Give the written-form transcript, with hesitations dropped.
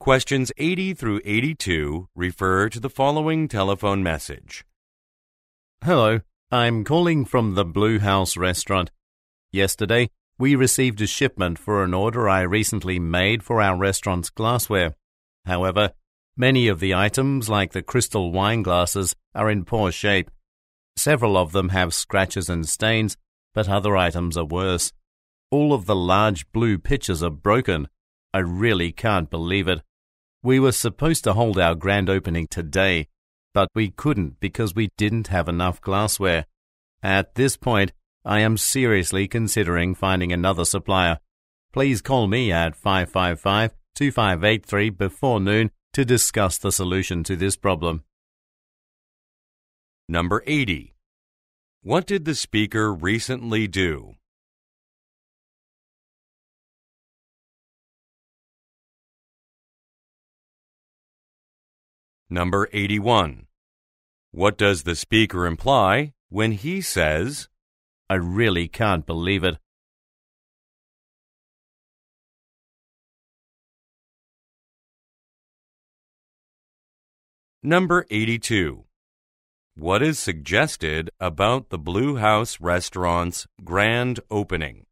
Questions 80 through 82 refer to the following telephone message. Hello, I'm calling from the Blue House restaurant. Yesterday, we received a shipment for an order I recently made for our restaurant's glassware. However, many of the items, like the crystal wine glasses, are in poor shape. Several of them have scratches and stains, but other items are worse. All of the large blue pitchers are broken. I really can't believe it. We were supposed to hold our grand opening today, but we couldn't because we didn't have enough glassware. At this point, I am seriously considering finding another supplier. Please call me at 555-2583 before noon to discuss the solution to this problem. Number 80. What did the speaker recently do? Number 81. What does the speaker imply when he says, I really can't believe it? Number 82. What is suggested about the Blue House restaurant's grand opening?